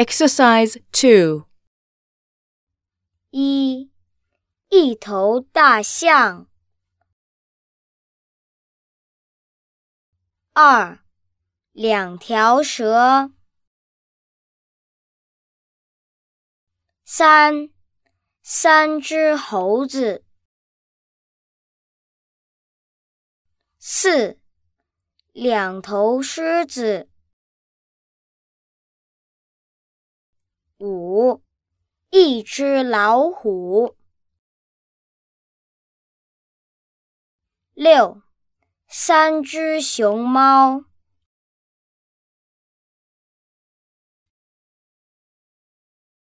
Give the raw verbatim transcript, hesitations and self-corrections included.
Exercise two. 一，一头大象。二，两条蛇。三，三只猴子。四，两头狮子。五，一只老虎。六，三只熊猫。